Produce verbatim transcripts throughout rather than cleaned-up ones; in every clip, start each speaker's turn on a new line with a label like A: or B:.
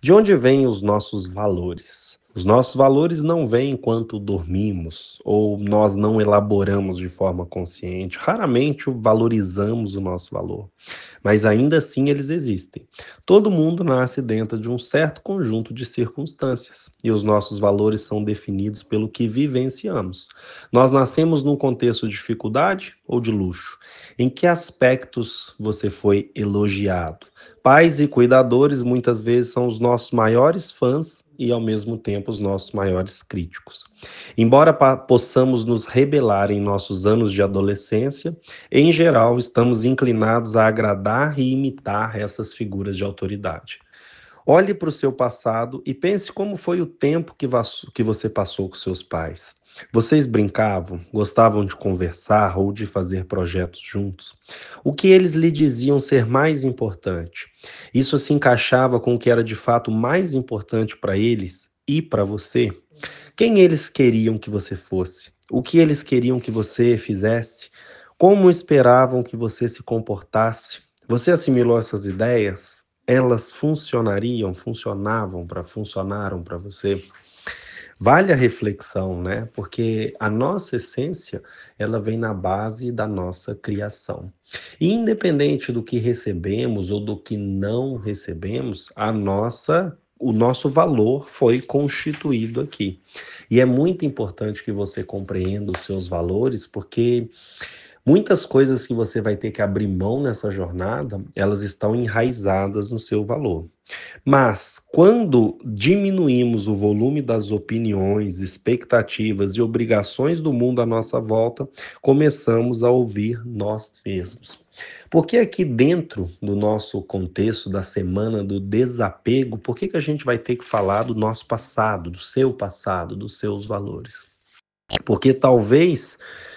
A: De onde vêm os nossos valores? Os nossos valores não vêm enquanto dormimos ou nós não elaboramos de forma consciente. Raramente valorizamos o nosso valor, mas ainda assim eles existem. Todo mundo nasce dentro de um certo conjunto de circunstâncias e os nossos valores são definidos pelo que vivenciamos. Nós nascemos num contexto de dificuldade ou de luxo? Em que aspectos você foi elogiado? Pais e cuidadores muitas vezes são os nossos maiores fãs e, ao mesmo tempo, os nossos maiores críticos. Embora pa- possamos nos rebelar em nossos anos de adolescência, em geral, estamos inclinados a agradar e imitar essas figuras de autoridade. Olhe para o seu passado e pense como foi o tempo que, vas- que você passou com seus pais. Vocês brincavam, gostavam de conversar ou de fazer projetos juntos? O que eles lhe diziam ser mais importante? Isso se encaixava com o que era de fato mais importante para eles e para você? Quem eles queriam que você fosse? O que eles queriam que você fizesse? Como esperavam que você se comportasse? Você assimilou essas ideias? Elas funcionariam, funcionavam para funcionaram para você? Vale a reflexão, né? Porque a nossa essência, ela vem na base da nossa criação. E independente do que recebemos ou do que não recebemos, a nossa o nosso valor foi constituído aqui. E é muito importante que você compreenda os seus valores, porque muitas coisas que você vai ter que abrir mão nessa jornada, elas estão enraizadas no seu valor. Mas, quando diminuímos o volume das opiniões, expectativas e obrigações do mundo à nossa volta, começamos a ouvir nós mesmos. Porque aqui dentro do nosso contexto da semana do desapego, por que que a gente vai ter que falar do nosso passado, do seu passado, dos seus valores? Porque talvez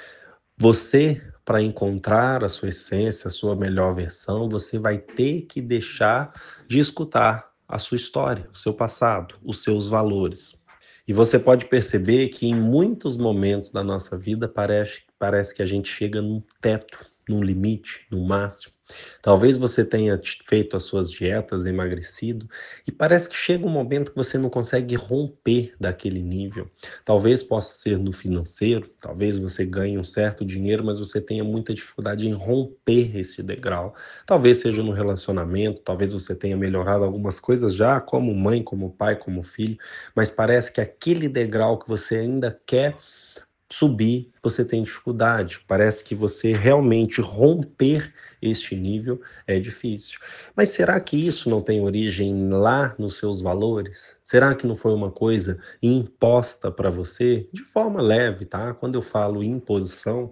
A: você, para encontrar a sua essência, a sua melhor versão, você vai ter que deixar de escutar a sua história, o seu passado, os seus valores. E você pode perceber que em muitos momentos da nossa vida parece, parece que a gente chega num teto, num limite, num máximo. Talvez você tenha t- feito as suas dietas, emagrecido, e parece que chega um momento que você não consegue romper daquele nível. Talvez possa ser no financeiro, talvez você ganhe um certo dinheiro, mas você tenha muita dificuldade em romper esse degrau. Talvez seja no relacionamento, talvez você tenha melhorado algumas coisas já, como mãe, como pai, como filho, mas parece que aquele degrau que você ainda quer subir, você tem dificuldade. Parece que você realmente romper este nível é difícil. Mas será que isso não tem origem lá nos seus valores? Será que não foi uma coisa imposta para você de forma leve, tá? Quando eu falo imposição,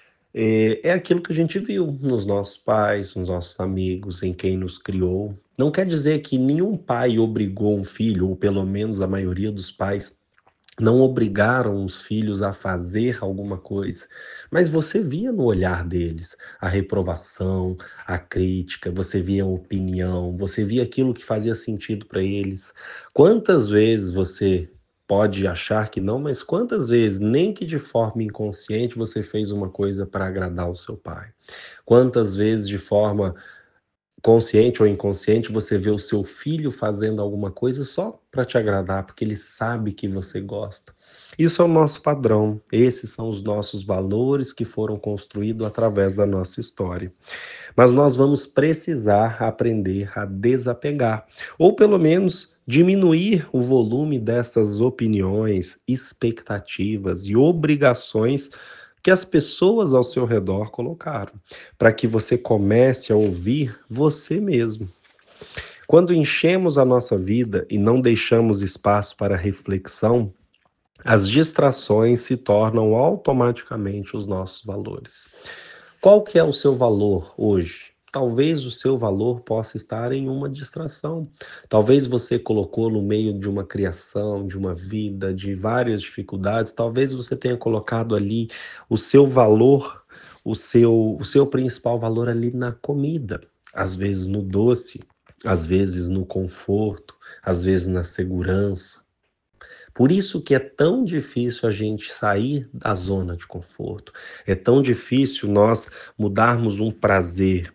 A: é, é aquilo que a gente viu nos nossos pais, nos nossos amigos, em quem nos criou. Não quer dizer que nenhum pai obrigou um filho, ou pelo menos a maioria dos pais não obrigaram os filhos a fazer alguma coisa, mas você via no olhar deles a reprovação, a crítica, você via a opinião, você via aquilo que fazia sentido para eles. Quantas vezes você pode achar que não, mas quantas vezes, nem que de forma inconsciente, você fez uma coisa para agradar o seu pai? Quantas vezes, de forma consciente ou inconsciente, você vê o seu filho fazendo alguma coisa só para te agradar, porque ele sabe que você gosta. Isso é o nosso padrão, esses são os nossos valores que foram construídos através da nossa história. Mas nós vamos precisar aprender a desapegar, ou pelo menos diminuir o volume dessas opiniões, expectativas e obrigações que as pessoas ao seu redor colocaram, para que você comece a ouvir você mesmo. Quando enchemos a nossa vida e não deixamos espaço para reflexão, as distrações se tornam automaticamente os nossos valores. Qual que é o seu valor hoje? Talvez o seu valor possa estar em uma distração. Talvez você colocou no meio de uma criação, de uma vida, de várias dificuldades, talvez você tenha colocado ali o seu valor, o seu, o seu principal valor ali na comida, às vezes no doce, às vezes no conforto, às vezes na segurança. Por isso que é tão difícil a gente sair da zona de conforto. É tão difícil nós mudarmos um prazer.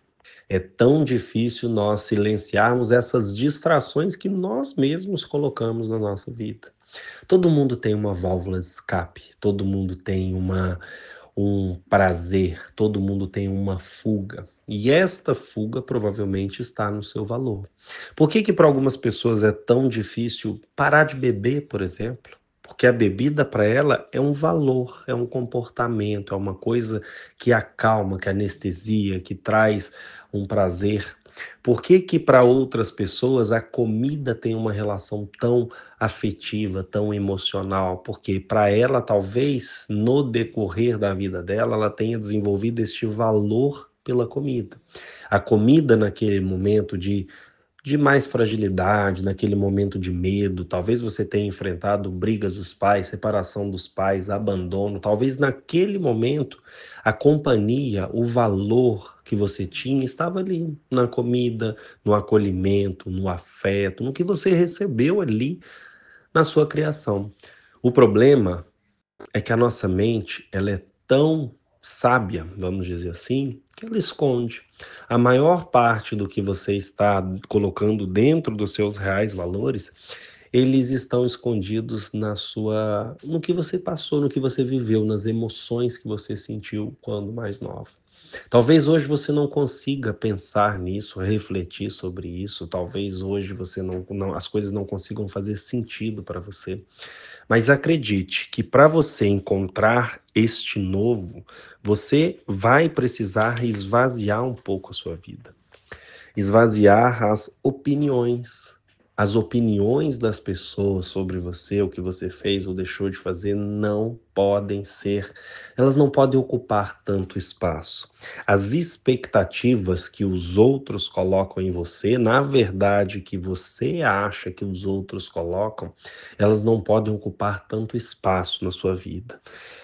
A: É tão difícil nós silenciarmos essas distrações que nós mesmos colocamos na nossa vida. Todo mundo tem uma válvula de escape, todo mundo tem uma um prazer, todo mundo tem uma fuga. E esta fuga provavelmente está no seu valor. Por que que para algumas pessoas é tão difícil parar de beber, por exemplo? Porque a bebida para ela é um valor, é um comportamento, é uma coisa que acalma, que anestesia, que traz um prazer. Por que que para outras pessoas a comida tem uma relação tão afetiva, tão emocional? Porque para ela, talvez, no decorrer da vida dela, ela tenha desenvolvido este valor pela comida. A comida naquele momento de de mais fragilidade, naquele momento de medo, talvez você tenha enfrentado brigas dos pais, separação dos pais, abandono, talvez naquele momento a companhia, o valor que você tinha estava ali, na comida, no acolhimento, no afeto, no que você recebeu ali na sua criação. O problema é que a nossa mente, ela é tão sábia, vamos dizer assim, que ela esconde. A maior parte do que você está colocando dentro dos seus reais valores, eles estão escondidos na sua, no que você passou, no que você viveu, nas emoções que você sentiu quando mais nova. Talvez hoje você não consiga pensar nisso, refletir sobre isso, talvez hoje você não, não as coisas não consigam fazer sentido para você. Mas acredite que para você encontrar este novo, você vai precisar esvaziar um pouco a sua vida. Esvaziar as opiniões. As opiniões das pessoas sobre você, o que você fez ou deixou de fazer, não podem ser, elas não podem ocupar tanto espaço. As expectativas que os outros colocam em você, na verdade, que você acha que os outros colocam, elas não podem ocupar tanto espaço na sua vida.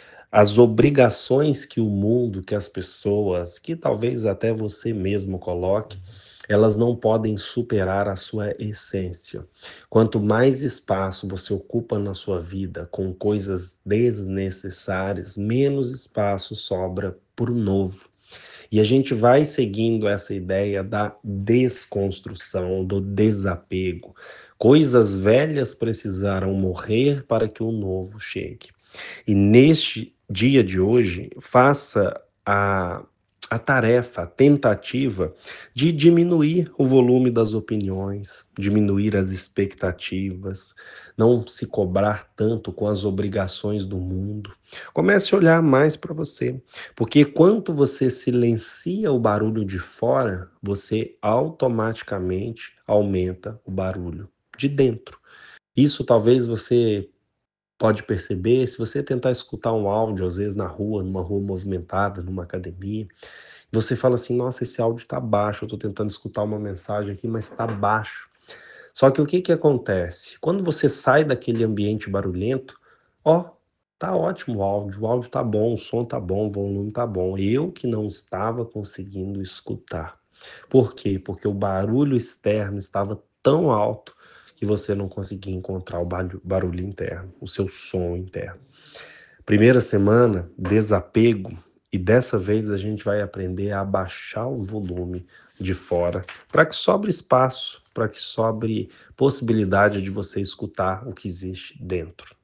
A: As obrigações que o mundo, que as pessoas, que talvez até você mesmo coloque, elas não podem superar a sua essência. Quanto mais espaço você ocupa na sua vida com coisas desnecessárias, menos espaço sobra para o novo. E a gente vai seguindo essa ideia da desconstrução, do desapego. Coisas velhas precisaram morrer para que o novo chegue. E neste dia de hoje, faça a, a tarefa, a tentativa de diminuir o volume das opiniões, diminuir as expectativas, não se cobrar tanto com as obrigações do mundo. Comece a olhar mais para você, porque quando você silencia o barulho de fora, você automaticamente aumenta o barulho de dentro. Isso talvez você pode perceber, se você tentar escutar um áudio, às vezes na rua, numa rua movimentada, numa academia, você fala assim: nossa, esse áudio tá baixo, eu tô tentando escutar uma mensagem aqui, mas tá baixo. Só que o que que acontece? Quando você sai daquele ambiente barulhento, ó, tá ótimo o áudio, o áudio tá bom, o som tá bom, o volume tá bom. Eu que não estava conseguindo escutar. Por quê? Porque o barulho externo estava tão alto que você não conseguia encontrar o barulho barulho interno, o seu som interno. Primeira semana, desapego, e dessa vez a gente vai aprender a abaixar o volume de fora, para que sobre espaço, para que sobre possibilidade de você escutar o que existe dentro.